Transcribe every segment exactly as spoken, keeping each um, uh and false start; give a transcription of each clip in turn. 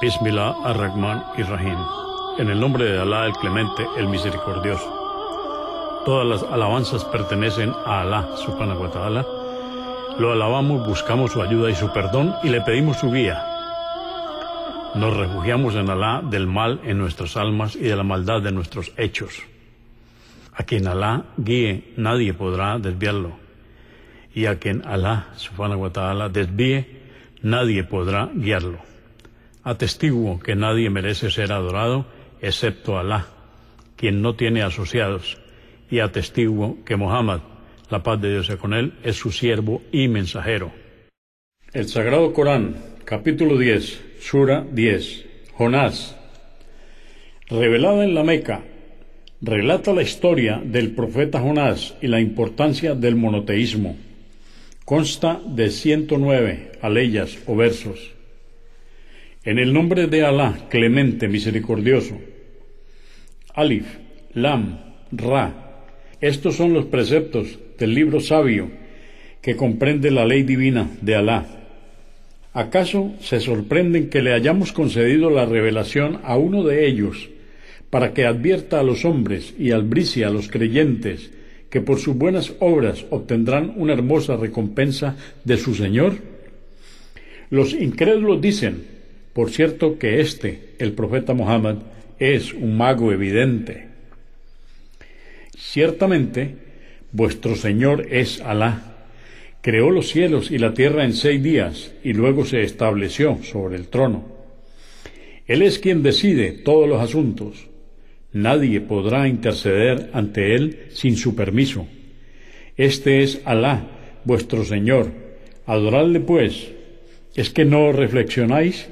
Bismillah ar-Rahman ir-Rahim. En el nombre de Alá, el Clemente, el Misericordioso. Todas las alabanzas pertenecen a Alá, subhanahu wa ta'ala. Lo alabamos, buscamos su ayuda y su perdón y le pedimos su guía. Nos refugiamos en Alá del mal en nuestras almas y de la maldad de nuestros hechos. A quien Alá guíe, nadie podrá desviarlo. Y a quien Alá, subhanahu wa ta'ala, desvíe, nadie podrá guiarlo. Atestiguo que nadie merece ser adorado excepto Alá, quien no tiene asociados, y atestiguo que Muhammad, la paz de Dios sea con él, es su siervo y mensajero. El Sagrado Corán, capítulo diez, Sura diez, Jonás. Revelada en la Meca, relata la historia del profeta Jonás y la importancia del monoteísmo. Consta de ciento nueve aleyas o versos. En el nombre de Alá, Clemente, Misericordioso. Alif, Lam, Ra. Estos son los preceptos del libro sabio que comprende la ley divina de Alá. ¿Acaso se sorprenden que le hayamos concedido la revelación a uno de ellos para que advierta a los hombres y albricie a los creyentes que por sus buenas obras obtendrán una hermosa recompensa de su Señor? Los incrédulos dicen, por cierto, que este, el profeta Muhammad, es un mago evidente. Ciertamente, vuestro Señor es Alá. Creó los cielos y la tierra en seis días y luego se estableció sobre el trono. Él es quien decide todos los asuntos. Nadie podrá interceder ante Él sin su permiso. Este es Alá, vuestro Señor. Adoradle pues. ¿Es que no reflexionáis?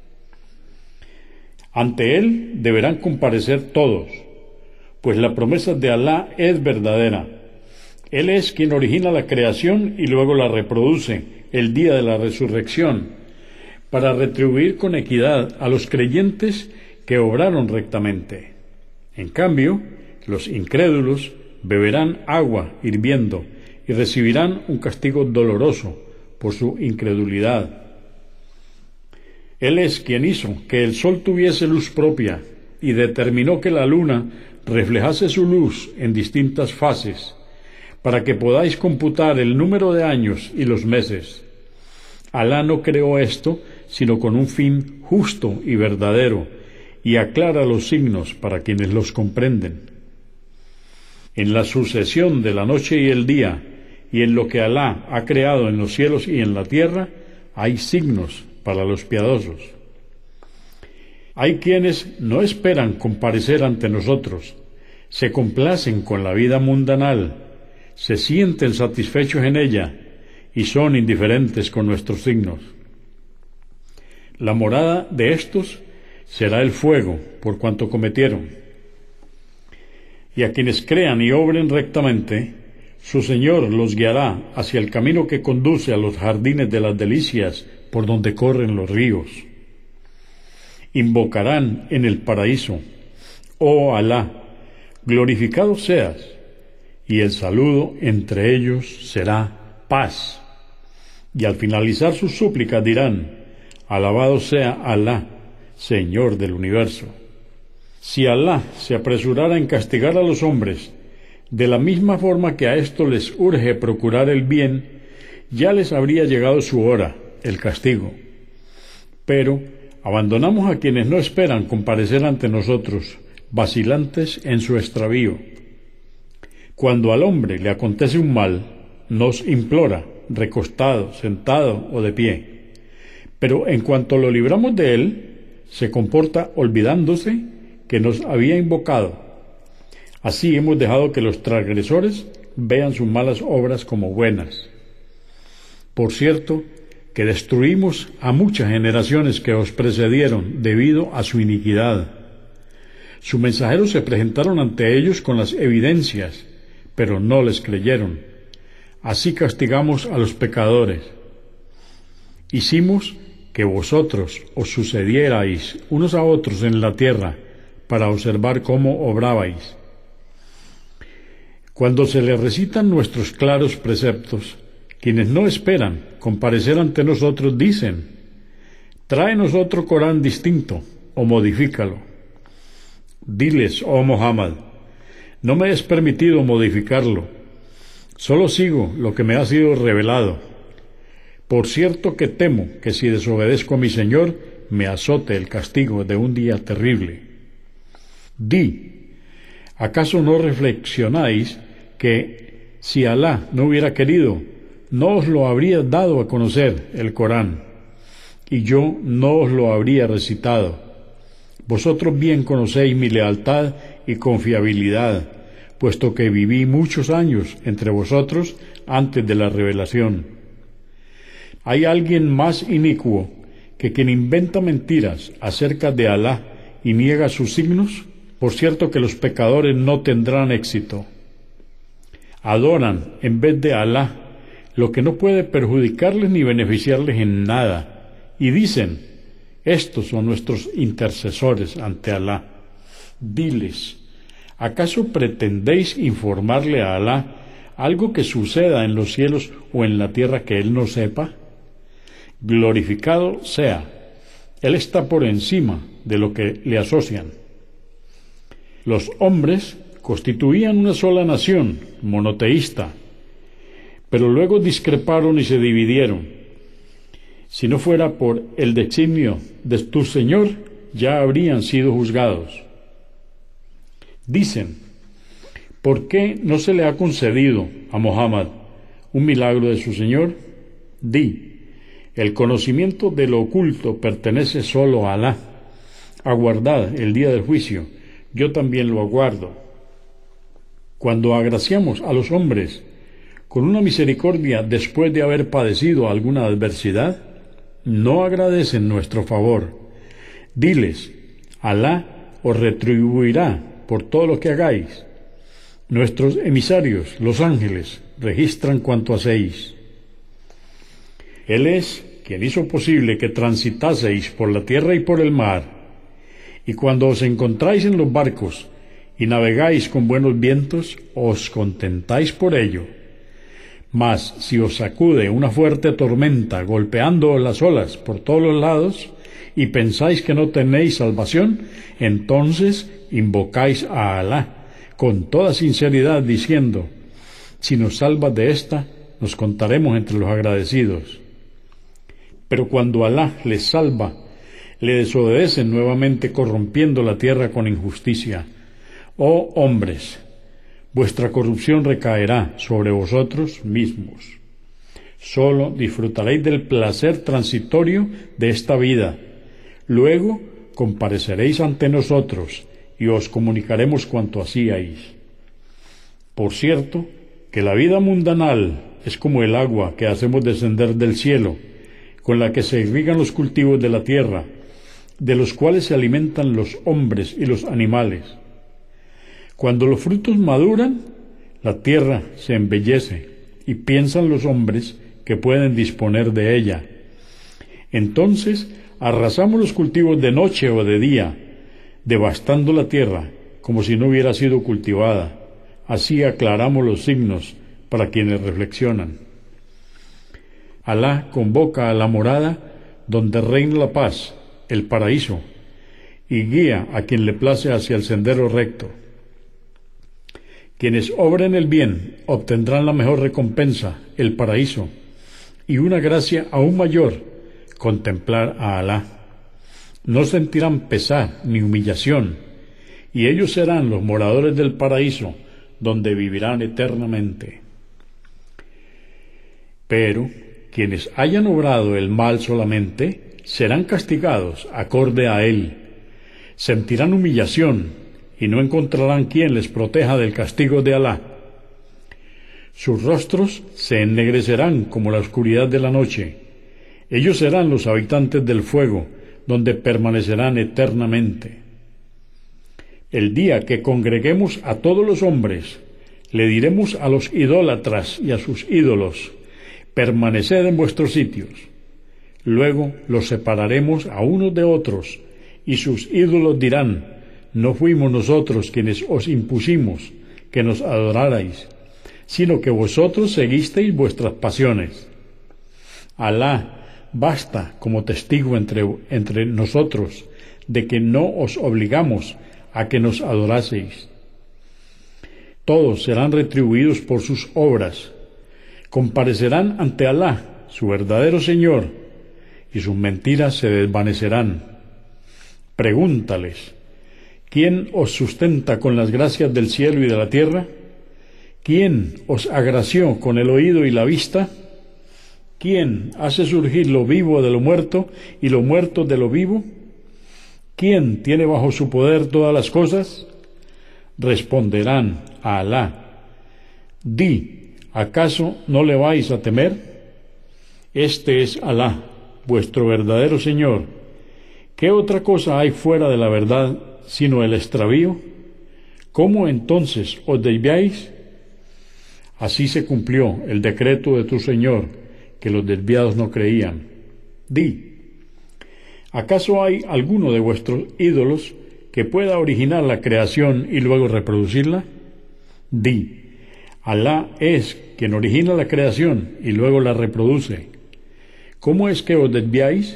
Ante Él deberán comparecer todos, pues la promesa de Alá es verdadera. Él es quien origina la creación y luego la reproduce el día de la resurrección, para retribuir con equidad a los creyentes que obraron rectamente. En cambio, los incrédulos beberán agua hirviendo y recibirán un castigo doloroso por su incredulidad. Él es quien hizo que el sol tuviese luz propia y determinó que la luna reflejase su luz en distintas fases, para que podáis computar el número de años y los meses. Alá no creó esto sino con un fin justo y verdadero, y aclara los signos para quienes los comprenden. En la sucesión de la noche y el día, y en lo que Alá ha creado en los cielos y en la tierra, hay signos para los piadosos. Hay quienes no esperan comparecer ante nosotros, se complacen con la vida mundanal, se sienten satisfechos en ella y son indiferentes con nuestros signos. La morada de estos será el fuego por cuanto cometieron. Y a quienes crean y obren rectamente, su Señor los guiará hacia el camino que conduce a los jardines de las delicias por donde corren los ríos. Invocarán en el paraíso, oh Alá, glorificado seas, y el saludo entre ellos será paz. Y al finalizar sus súplicas dirán, alabado sea Alá, Señor del universo. Si Alá se apresurara en castigar a los hombres, de la misma forma que a esto les urge procurar el bien, ya les habría llegado su hora, el castigo. Pero abandonamos a quienes no esperan comparecer ante nosotros, vacilantes en su extravío. Cuando al hombre le acontece un mal, nos implora, recostado, sentado o de pie. Pero en cuanto lo libramos de él, se comporta olvidándose que nos había invocado. Así hemos dejado que los transgresores vean sus malas obras como buenas. Por cierto, que destruimos a muchas generaciones que os precedieron debido a su iniquidad. Sus mensajeros se presentaron ante ellos con las evidencias, pero no les creyeron. Así castigamos a los pecadores. Hicimos que vosotros os sucedierais unos a otros en la tierra para observar cómo obrabais. Cuando se les recitan nuestros claros preceptos, quienes no esperan comparecer ante nosotros dicen, tráenos otro Corán distinto, o modifícalo. Diles, oh Muhammad, no me es permitido modificarlo, solo sigo lo que me ha sido revelado. Por cierto que temo que si desobedezco a mi Señor, me azote el castigo de un día terrible. Di, ¿acaso no reflexionáis que si Alá no hubiera querido, no os lo habría dado a conocer el Corán, y yo no os lo habría recitado? Vosotros bien conocéis mi lealtad y confiabilidad, puesto que viví muchos años entre vosotros antes de la revelación. ¿Hay alguien más inicuo que quien inventa mentiras acerca de Alá y niega sus signos? Por cierto que los pecadores no tendrán éxito. Adoran en vez de Alá lo que no puede perjudicarles ni beneficiarles en nada, y dicen, estos son nuestros intercesores ante Alá. Diles, ¿acaso pretendéis informarle a Alá algo que suceda en los cielos o en la tierra que él no sepa? Glorificado sea, él está por encima de lo que le asocian. Los hombres constituían una sola nación, monoteísta, pero luego discreparon y se dividieron. Si no fuera por el designio de tu Señor, ya habrían sido juzgados. Dicen, ¿por qué no se le ha concedido a Muhammad un milagro de su Señor? Di, el conocimiento de lo oculto pertenece solo a Alá. Aguardad el día del juicio, yo también lo aguardo. Cuando agraciamos a los hombres con una misericordia después de haber padecido alguna adversidad, no agradecen nuestro favor. Diles, Alá os retribuirá por todo lo que hagáis. Nuestros emisarios, los ángeles, registran cuanto hacéis. Él es quien hizo posible que transitaseis por la tierra y por el mar, y cuando os encontráis en los barcos y navegáis con buenos vientos, os contentáis por ello. Mas si os sacude una fuerte tormenta golpeando las olas por todos los lados, y pensáis que no tenéis salvación, entonces invocáis a Alá con toda sinceridad, diciendo, si nos salvas de esta, nos contaremos entre los agradecidos. Pero cuando Alá les salva, le desobedecen nuevamente, corrompiendo la tierra con injusticia. Oh hombres, vuestra corrupción recaerá sobre vosotros mismos. Solo disfrutaréis del placer transitorio de esta vida. Luego compareceréis ante nosotros y os comunicaremos cuanto hacíais. Por cierto, que la vida mundanal es como el agua que hacemos descender del cielo, con la que se irrigan los cultivos de la tierra, de los cuales se alimentan los hombres y los animales. Cuando los frutos maduran, la tierra se embellece, y piensan los hombres que pueden disponer de ella. Entonces arrasamos los cultivos de noche o de día, devastando la tierra como si no hubiera sido cultivada. Así aclaramos los signos para quienes reflexionan. Alá convoca a la morada donde reina la paz, el paraíso, y guía a quien le place hacia el sendero recto. Quienes obren el bien obtendrán la mejor recompensa, el paraíso, y una gracia aún mayor, contemplar a Alá. No sentirán pesar ni humillación, y ellos serán los moradores del paraíso, donde vivirán eternamente. Pero quienes hayan obrado el mal solamente, serán castigados acorde a él. Sentirán humillación, y no encontrarán quien les proteja del castigo de Alá. Sus rostros se ennegrecerán como la oscuridad de la noche. Ellos serán los habitantes del fuego, donde permanecerán eternamente. El día que congreguemos a todos los hombres, le diremos a los idólatras y a sus ídolos, permaneced en vuestros sitios. Luego los separaremos a unos de otros, y sus ídolos dirán, no fuimos nosotros quienes os impusimos que nos adorarais, sino que vosotros seguisteis vuestras pasiones. Alá basta como testigo entre, entre nosotros de que no os obligamos a que nos adoraseis. Todos serán retribuidos por sus obras, comparecerán ante Alá, su verdadero Señor, y sus mentiras se desvanecerán. Pregúntales, ¿quién os sustenta con las gracias del cielo y de la tierra? ¿Quién os agració con el oído y la vista? ¿Quién hace surgir lo vivo de lo muerto y lo muerto de lo vivo? ¿Quién tiene bajo su poder todas las cosas? Responderán a Alá. Di, ¿acaso no le vais a temer? Este es Alá, vuestro verdadero Señor. ¿Qué otra cosa hay fuera de la verdad sino el extravío? ¿Cómo entonces os desviáis? Así se cumplió el decreto de tu Señor, que los desviados no creían. Di, ¿acaso hay alguno de vuestros ídolos que pueda originar la creación y luego reproducirla? Di, Alá es quien origina la creación y luego la reproduce. ¿Cómo es que os desviáis?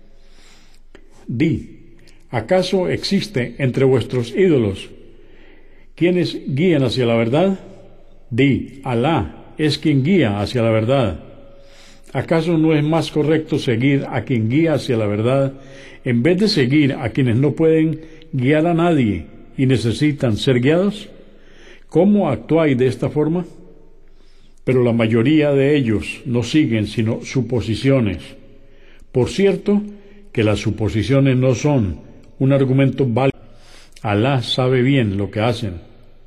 Di, ¿acaso existe entre vuestros ídolos quienes guían hacia la verdad? Di, Alá es quien guía hacia la verdad. ¿Acaso no es más correcto seguir a quien guía hacia la verdad en vez de seguir a quienes no pueden guiar a nadie y necesitan ser guiados? ¿Cómo actuáis de esta forma? Pero la mayoría de ellos no siguen sino suposiciones. Por cierto, que las suposiciones no son un argumento válido. Alá sabe bien lo que hacen.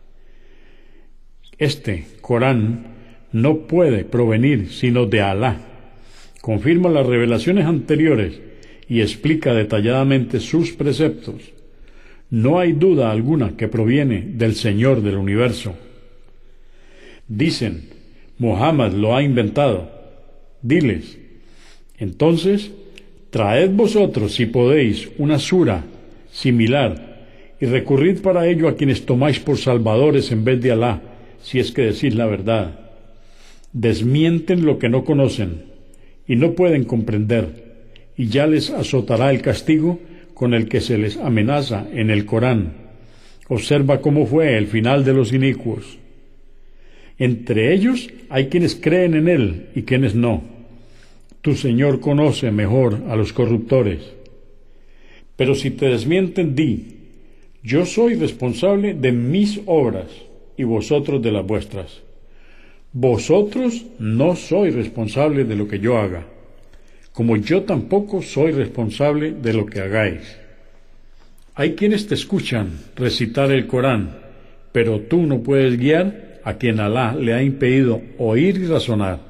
Este Corán no puede provenir sino de Alá. Confirma las revelaciones anteriores y explica detalladamente sus preceptos. No hay duda alguna que proviene del Señor del universo. Dicen, Muhammad lo ha inventado. Diles, entonces, traed vosotros, si podéis, una sura similar, y recurrid para ello a quienes tomáis por salvadores en vez de Alá, si es que decís la verdad. Desmienten lo que no conocen, y no pueden comprender, y ya les azotará el castigo con el que se les amenaza en el Corán. Observa cómo fue el final de los inicuos. Entre ellos hay quienes creen en él y quienes no. Tu Señor conoce mejor a los corruptores. Pero si te desmienten, di, yo soy responsable de mis obras y vosotros de las vuestras. Vosotros no sois responsable de lo que yo haga, como yo tampoco soy responsable de lo que hagáis. Hay quienes te escuchan recitar el Corán, pero tú no puedes guiar a quien Alá le ha impedido oír y razonar.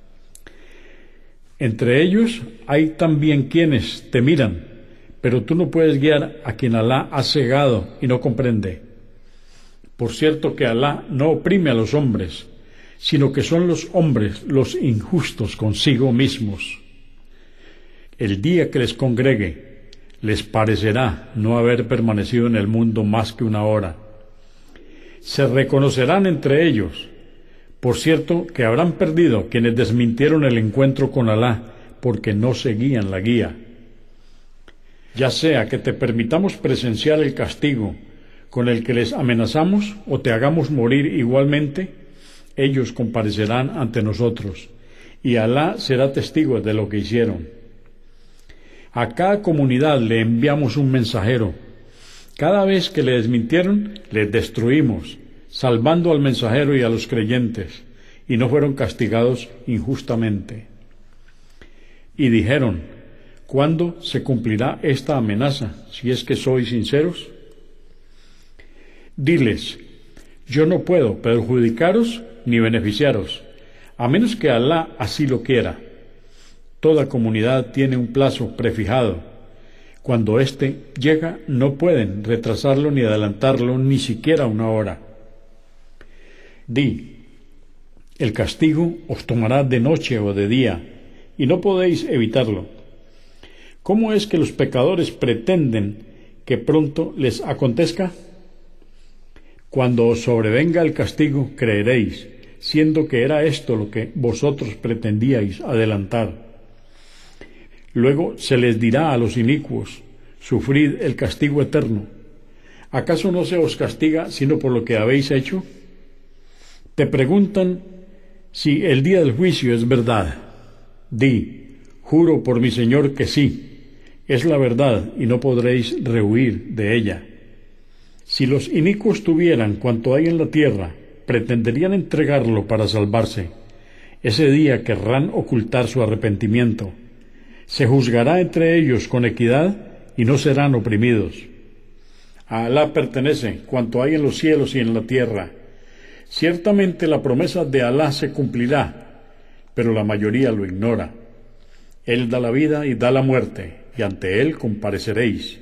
Entre ellos hay también quienes te miran, pero tú no puedes guiar a quien Alá ha cegado y no comprende. Por cierto que Alá no oprime a los hombres, sino que son los hombres los injustos consigo mismos. El día que les congregue, les parecerá no haber permanecido en el mundo más que una hora. Se reconocerán entre ellos. Por cierto que habrán perdido quienes desmintieron el encuentro con Alá porque no seguían la guía. Ya sea que te permitamos presenciar el castigo con el que les amenazamos o te hagamos morir igualmente, ellos comparecerán ante nosotros y Alá será testigo de lo que hicieron. A cada comunidad le enviamos un mensajero. Cada vez que le desmintieron, les destruimos, salvando al mensajero y a los creyentes, y no fueron castigados injustamente. Y dijeron, ¿cuándo se cumplirá esta amenaza, si es que sois sinceros? Diles, yo no puedo perjudicaros ni beneficiaros, a menos que Alá así lo quiera. Toda comunidad tiene un plazo prefijado. Cuando éste llega, no pueden retrasarlo ni adelantarlo ni siquiera una hora. Di, el castigo os tomará de noche o de día, y no podéis evitarlo. ¿Cómo es que los pecadores pretenden que pronto les acontezca? Cuando os sobrevenga el castigo, creeréis, siendo que era esto lo que vosotros pretendíais adelantar. Luego se les dirá a los inicuos, sufrid el castigo eterno. ¿Acaso no se os castiga sino por lo que habéis hecho? Te preguntan si el día del juicio es verdad. Di, juro por mi Señor que sí, es la verdad y no podréis rehuir de ella. Si los inicuos tuvieran cuanto hay en la tierra, pretenderían entregarlo para salvarse. Ese día querrán ocultar su arrepentimiento. Se juzgará entre ellos con equidad y no serán oprimidos. A Alá pertenece cuanto hay en los cielos y en la tierra. Ciertamente la promesa de Alá se cumplirá, pero la mayoría lo ignora. Él da la vida y da la muerte, y ante Él compareceréis.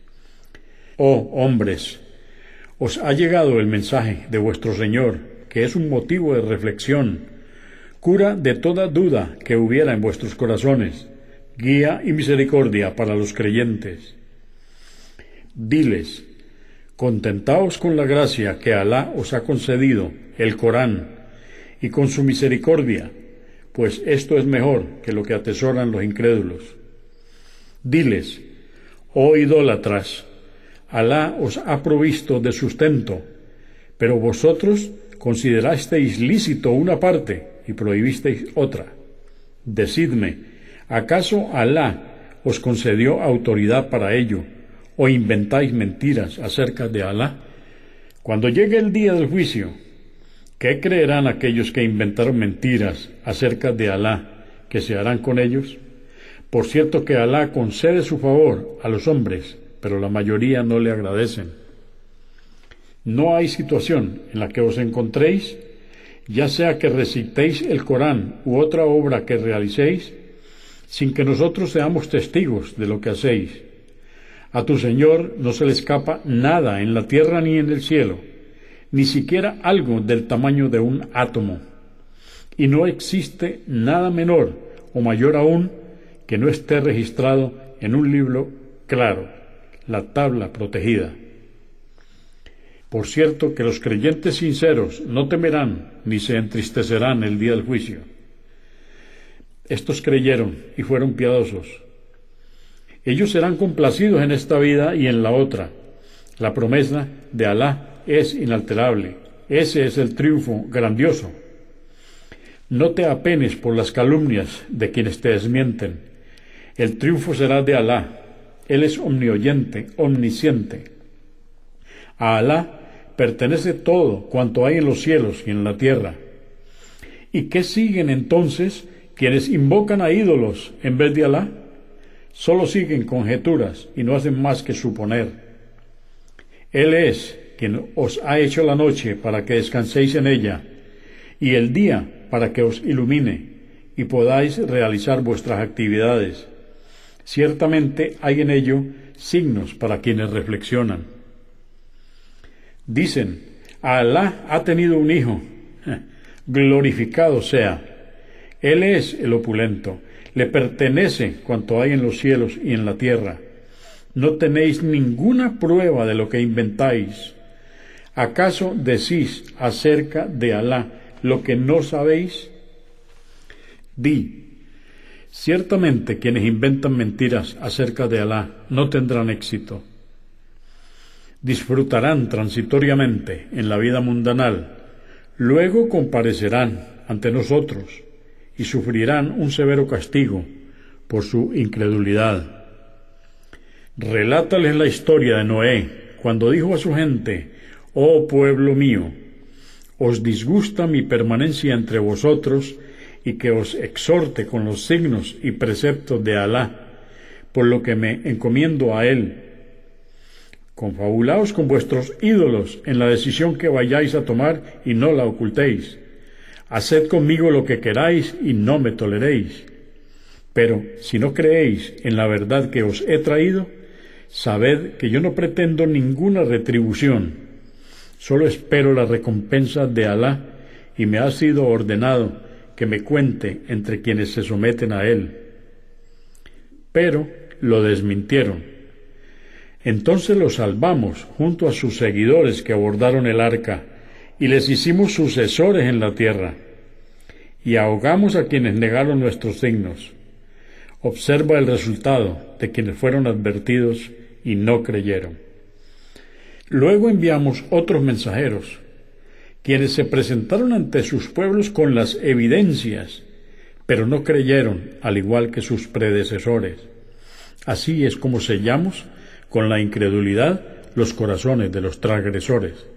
Oh hombres, os ha llegado el mensaje de vuestro Señor, que es un motivo de reflexión, cura de toda duda que hubiera en vuestros corazones, guía y misericordia para los creyentes. Diles, contentaos con la gracia que Alá os ha concedido, el Corán, y con su misericordia, pues esto es mejor que lo que atesoran los incrédulos. Diles, oh idólatras, Alá os ha provisto de sustento, pero vosotros considerasteis lícito una parte y prohibisteis otra. Decidme, ¿acaso Alá os concedió autoridad para ello, o inventáis mentiras acerca de Alá? Cuando llegue el día del juicio, ¿qué creerán aquellos que inventaron mentiras acerca de Alá que se harán con ellos? Por cierto que Alá concede su favor a los hombres, pero la mayoría no le agradecen. No hay situación en la que os encontréis, ya sea que recitéis el Corán u otra obra que realicéis, sin que nosotros seamos testigos de lo que hacéis. A tu Señor no se le escapa nada en la tierra ni en el cielo, ni siquiera algo del tamaño de un átomo. Y no existe nada menor o mayor aún que no esté registrado en un libro claro, la tabla protegida. Por cierto que los creyentes sinceros no temerán ni se entristecerán el día del juicio. Estos creyeron y fueron piadosos. Ellos serán complacidos en esta vida y en la otra. La promesa de Alá es inalterable. Ese es el triunfo grandioso. No te apenes por las calumnias de quienes te desmienten. El triunfo será de Alá. Él es omnioyente, omnisciente. A Alá pertenece todo cuanto hay en los cielos y en la tierra. ¿Y qué siguen entonces quienes invocan a ídolos en vez de Alá? Solo siguen conjeturas y no hacen más que suponer. Él es quien os ha hecho la noche para que descanséis en ella, y el día para que os ilumine y podáis realizar vuestras actividades. Ciertamente hay en ello signos para quienes reflexionan. Dicen, Alá ha tenido un hijo, glorificado sea. Él es el opulento, le pertenece cuanto hay en los cielos y en la tierra. No tenéis ninguna prueba de lo que inventáis. ¿Acaso decís acerca de Alá lo que no sabéis? Di, ciertamente quienes inventan mentiras acerca de Alá no tendrán éxito. Disfrutarán transitoriamente en la vida mundanal, luego comparecerán ante nosotros y sufrirán un severo castigo por su incredulidad. Relátales la historia de Noé, cuando dijo a su gente, «Oh pueblo mío, os disgusta mi permanencia entre vosotros y que os exhorte con los signos y preceptos de Alá, por lo que me encomiendo a Él. Confabulaos con vuestros ídolos en la decisión que vayáis a tomar y no la ocultéis. Haced conmigo lo que queráis y no me toleréis. Pero si no creéis en la verdad que os he traído, sabed que yo no pretendo ninguna retribución. Solo espero la recompensa de Alá y me ha sido ordenado que me cuente entre quienes se someten a Él». Pero lo desmintieron. Entonces los salvamos junto a sus seguidores que abordaron el arca y les hicimos sucesores en la tierra y ahogamos a quienes negaron nuestros signos. Observa el resultado de quienes fueron advertidos y no creyeron. Luego enviamos otros mensajeros, quienes se presentaron ante sus pueblos con las evidencias, pero no creyeron, al igual que sus predecesores. Así es como sellamos con la incredulidad los corazones de los transgresores.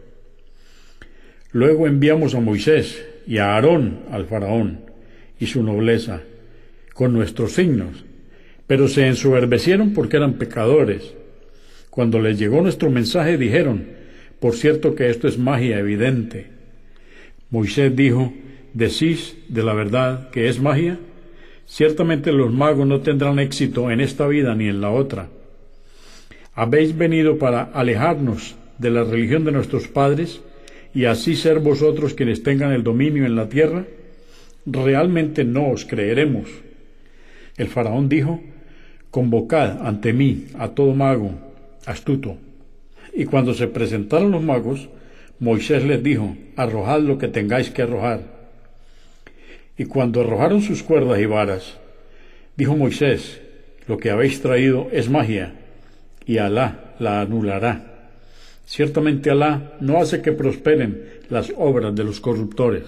Luego enviamos a Moisés y a Aarón al faraón y su nobleza, con nuestros signos, pero se ensoberbecieron porque eran pecadores. Cuando les llegó nuestro mensaje dijeron, por cierto que esto es magia evidente. Moisés dijo, ¿decís de la verdad que es magia? Ciertamente los magos no tendrán éxito en esta vida ni en la otra. ¿Habéis venido para alejarnos de la religión de nuestros padres y así ser vosotros quienes tengan el dominio en la tierra? Realmente no os creeremos. El faraón dijo, convocad ante mí a todo mago astuto. Y cuando se presentaron los magos, Moisés les dijo, arrojad lo que tengáis que arrojar. Y cuando arrojaron sus cuerdas y varas, dijo Moisés, lo que habéis traído es magia, y Alá la anulará. Ciertamente Alá no hace que prosperen las obras de los corruptores.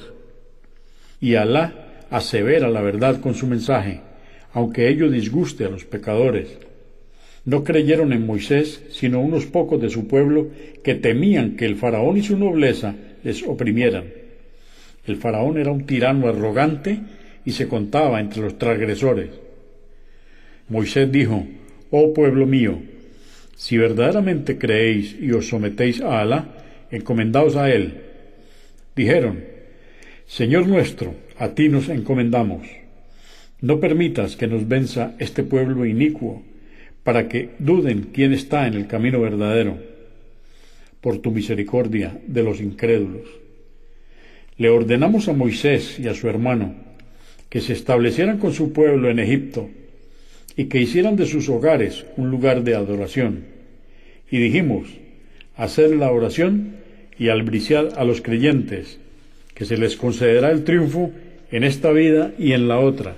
Y Alá asevera la verdad con su mensaje, aunque ello disguste a los pecadores. No creyeron en Moisés, sino unos pocos de su pueblo que temían que el faraón y su nobleza les oprimieran. El faraón era un tirano arrogante y se contaba entre los transgresores. Moisés dijo, oh pueblo mío, si verdaderamente creéis y os sometéis a Alá, encomendaos a él. Dijeron, Señor nuestro, a ti nos encomendamos. No permitas que nos venza este pueblo inicuo, para que duden quién está en el camino verdadero, por tu misericordia de los incrédulos. Le ordenamos a Moisés y a su hermano que se establecieran con su pueblo en Egipto y que hicieran de sus hogares un lugar de adoración. Y dijimos, haced la oración y albriciad a los creyentes, que se les concederá el triunfo en esta vida y en la otra.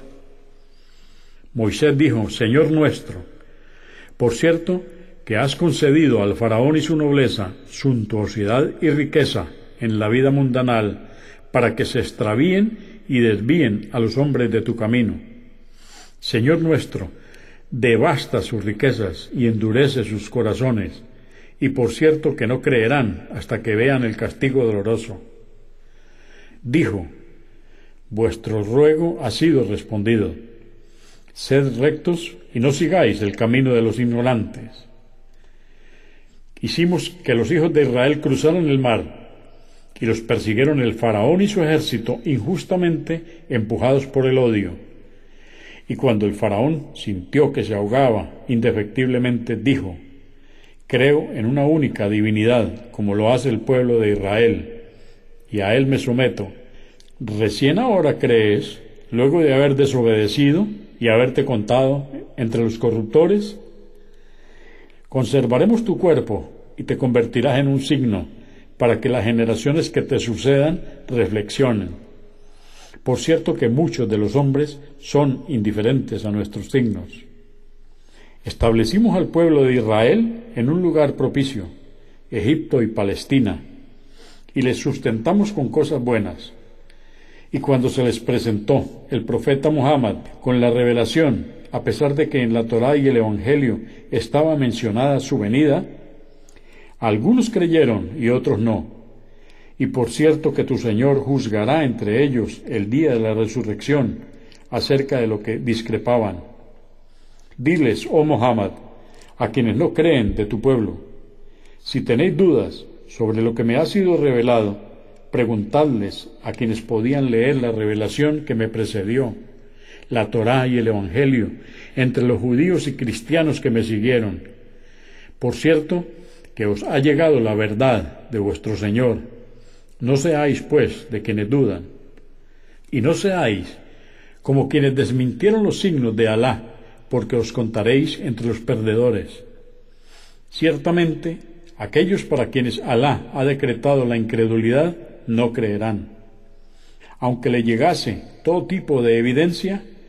Moisés dijo, Señor nuestro, por cierto que has concedido al faraón y su nobleza suntuosidad y riqueza en la vida mundanal para que se extravíen y desvíen a los hombres de tu camino. Señor nuestro, devasta sus riquezas y endurece sus corazones, y por cierto que no creerán hasta que vean el castigo doloroso. Dijo, vuestro ruego ha sido respondido. Sed rectos y no sigáis el camino de los ignorantes. Hicimos que los hijos de Israel cruzaran el mar, y los persiguieron el faraón y su ejército injustamente empujados por el odio. Y cuando el faraón sintió que se ahogaba indefectiblemente, dijo, creo en una única divinidad, como lo hace el pueblo de Israel, y a él me someto. ¿Recién ahora crees, luego de haber desobedecido y haberte contado entre los corruptores? Conservaremos tu cuerpo y te convertirás en un signo para que las generaciones que te sucedan reflexionen. Por cierto que muchos de los hombres son indiferentes a nuestros signos. Establecimos al pueblo de Israel en un lugar propicio, Egipto y Palestina, y les sustentamos con cosas buenas. Y cuando se les presentó el profeta Muhammad con la revelación, a pesar de que en la Torá y el Evangelio estaba mencionada su venida, algunos creyeron y otros no. Y por cierto que tu Señor juzgará entre ellos el día de la resurrección acerca de lo que discrepaban. Diles, oh Muhammad, a quienes no creen de tu pueblo, si tenéis dudas sobre lo que me ha sido revelado, preguntadles a quienes podían leer la revelación que me precedió, la Torá y el Evangelio, entre los judíos y cristianos que me siguieron. Por cierto, que os ha llegado la verdad de vuestro Señor. No seáis, pues, de quienes dudan, y no seáis como quienes desmintieron los signos de Alá, porque os contaréis entre los perdedores. Ciertamente, aquellos para quienes Alá ha decretado la incredulidad no creerán. Aunque le llegase todo tipo de evidencia,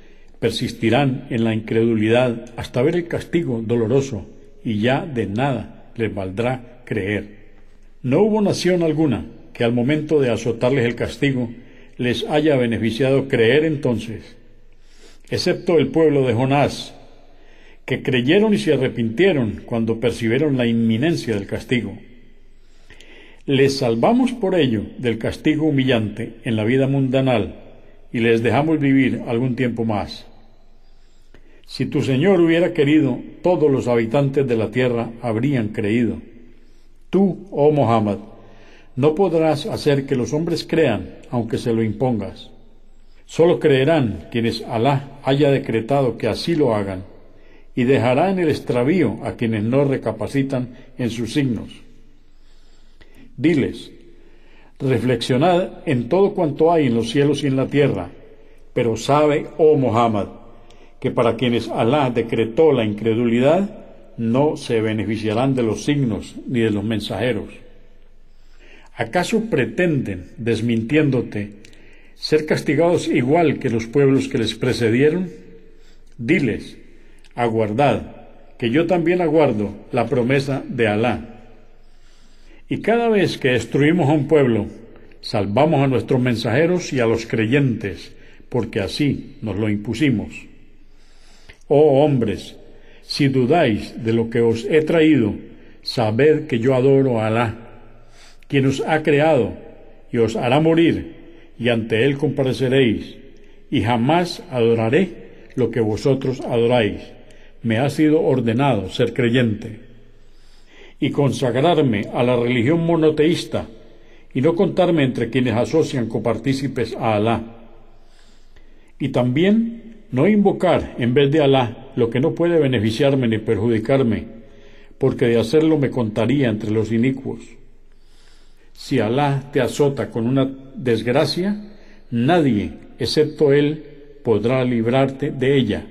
persistirán en la incredulidad hasta ver el castigo doloroso, y ya de nada les valdrá creer. No hubo nación alguna que al momento de azotarles el castigo les haya beneficiado creer entonces, excepto el pueblo de Jonás, que creyeron y se arrepintieron cuando percibieron la inminencia del castigo. Les salvamos por ello del castigo humillante en la vida mundanal y les dejamos vivir algún tiempo más. Si tu Señor hubiera querido, todos los habitantes de la tierra habrían creído. Tú, oh Muhammad, no podrás hacer que los hombres crean, aunque se lo impongas. Solo creerán quienes Alá haya decretado que así lo hagan, y dejará en el extravío a quienes no recapacitan en sus signos. Diles, reflexionad en todo cuanto hay en los cielos y en la tierra, pero sabe, oh Muhammad, que para quienes Alá decretó la incredulidad, no se beneficiarán de los signos ni de los mensajeros. ¿Acaso pretenden, desmintiéndote, ser castigados igual que los pueblos que les precedieron? Diles, aguardad, que yo también aguardo la promesa de Alá. Y cada vez que destruimos a un pueblo, salvamos a nuestros mensajeros y a los creyentes, porque así nos lo impusimos. Oh hombres, si dudáis de lo que os he traído, sabed que yo adoro a Alá, quien os ha creado y os hará morir, y ante él compareceréis, y jamás adoraré lo que vosotros adoráis. Me ha sido ordenado ser creyente y consagrarme a la religión monoteísta y no contarme entre quienes asocian copartícipes a Alá. Y también no invocar en vez de Alá lo que no puede beneficiarme ni perjudicarme, porque de hacerlo me contaría entre los inicuos. Si Alá te azota con una desgracia, nadie, excepto Él, podrá librarte de ella.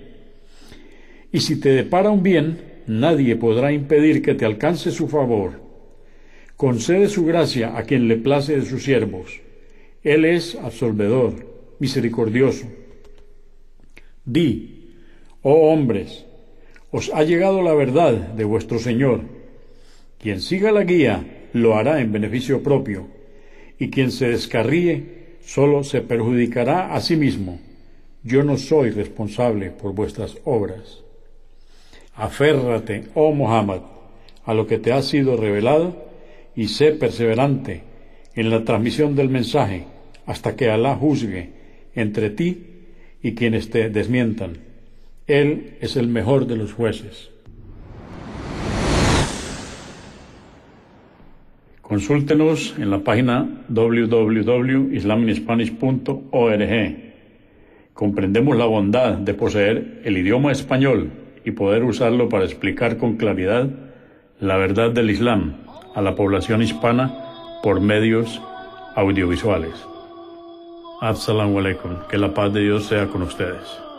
Y si te depara un bien, nadie podrá impedir que te alcance su favor. Concede su gracia a quien le place de sus siervos. Él es absolvedor, misericordioso. Di, oh hombres, os ha llegado la verdad de vuestro Señor. Quien siga la guía lo hará en beneficio propio, y quien se descarríe solo se perjudicará a sí mismo. Yo no soy responsable por vuestras obras. Aférrate, oh Muhammad, a lo que te ha sido revelado, y sé perseverante en la transmisión del mensaje, hasta que Alá juzgue entre ti y quienes te desmientan. Él es el mejor de los jueces. Consúltenos en la página doble u doble u doble u punto islam in spanish punto org. Comprendemos la bondad de poseer el idioma español y poder usarlo para explicar con claridad la verdad del Islam a la población hispana por medios audiovisuales. Assalamu alaikum, que la paz de Dios sea con ustedes.